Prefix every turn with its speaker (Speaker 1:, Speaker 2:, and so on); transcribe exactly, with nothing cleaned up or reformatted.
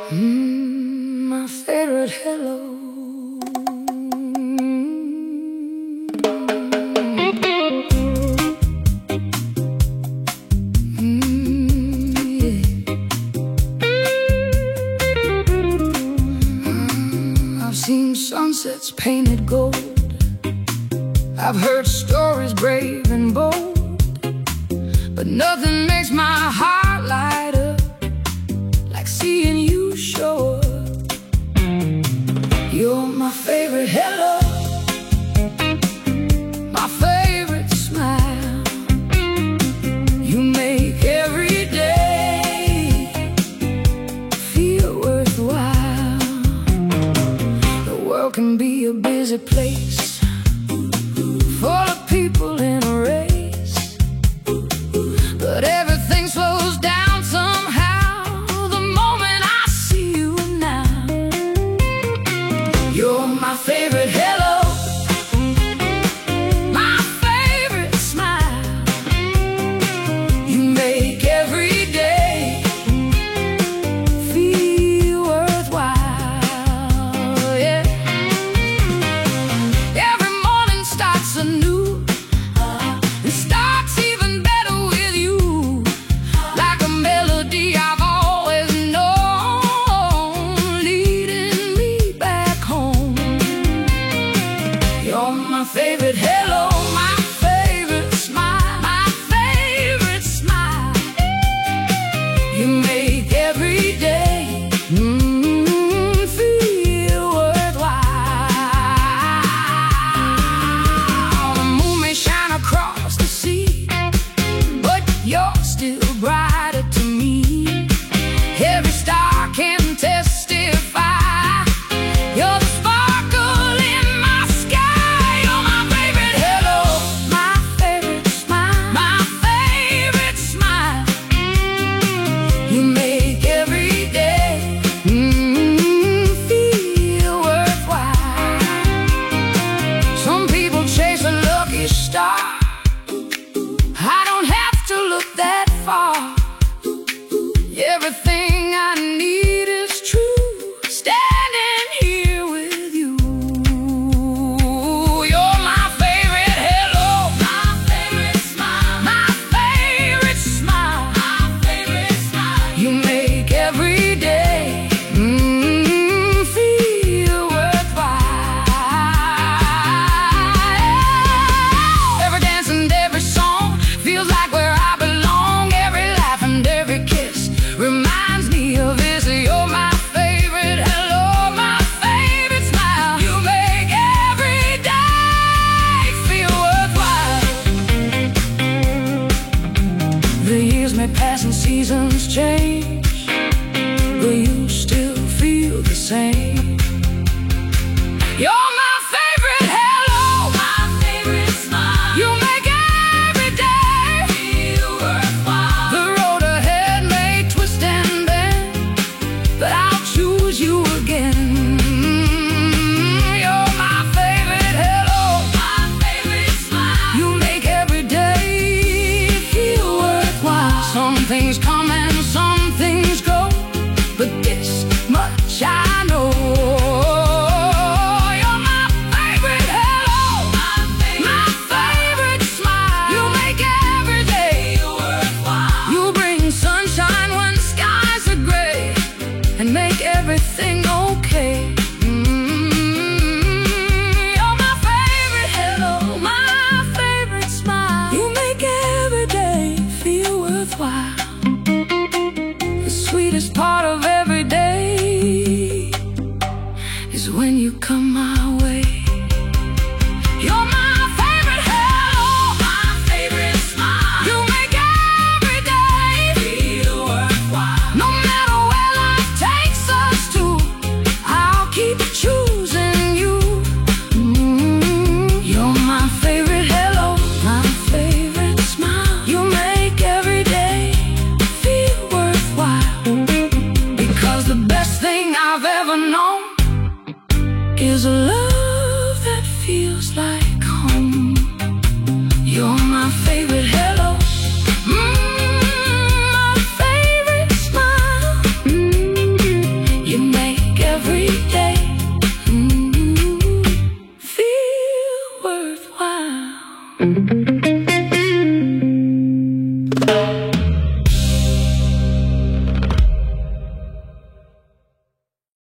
Speaker 1: Mm, my favorite hello. Mm, yeah. I've seen sunsets painted gold. I've heard stories brave and bold, but nothing makes my heart light up like seeing you show up. You're my favorite hello, my favorite smile. You make every day feel worthwhile. The world can be a busy place, full of people in a race, but everything slows down somehow the moment I see you now. You're my favorite hello, my favorite smile. You make every day feel worthwhile, yeah. Every morning starts anew, it starts even better with you. Like a melody I've always known, leading me back home. You're my favorite hello, my favorite smile, my favorite smile. You make every day mm, feel worthwhile. The moon may shine across the sea, but you're still brighter to me. Every star can testify, you're the sparkle in my sky. You're my favorite hello, my favorite smile, my favorite smile. You make every day mm, feel worthwhile. Some people chase a lucky star, I don't have to look that far. Everything I need is true, standing here with you. You're my favorite hello, my favorite smile, my favorite smile, my favorite smile. You make every day mm, feel worthwhile. Every dance and every song feels like where I belong. Every laugh and every kiss reminds me of this. You're my favorite hello, my favorite smile. You make every day feel worthwhile. The years may pass and seasons change, but you still feel the same. You're my favorite hello, my favorite smile. You make every day feel worthwhile. The road ahead may twist and bend, but I'll choose you again. You're my favorite hello, my favorite smile. You make every day feel worthwhile. Some things come and some things go, but this much I know. You're my favorite hello, my favorite smile. You make every day feel worthwhile. You bring sunshine when skies are gray and make everything okay. Mm, You're my favorite hello, my favorite smile. You make every day feel worthwhile. The sweetest part of every day is when you come my way. You're my favorite hello, my favorite smile. You make every day feel worthwhile. No matter where life takes us to, I'll keep choosing you. Mm, You're my favorite hello, my favorite smile. You make every day feel worthwhile. Because the best thing I've ever known is a love that feels like home. You're my favorite hello, mm, my favorite smile. Mm, Mm-hmm.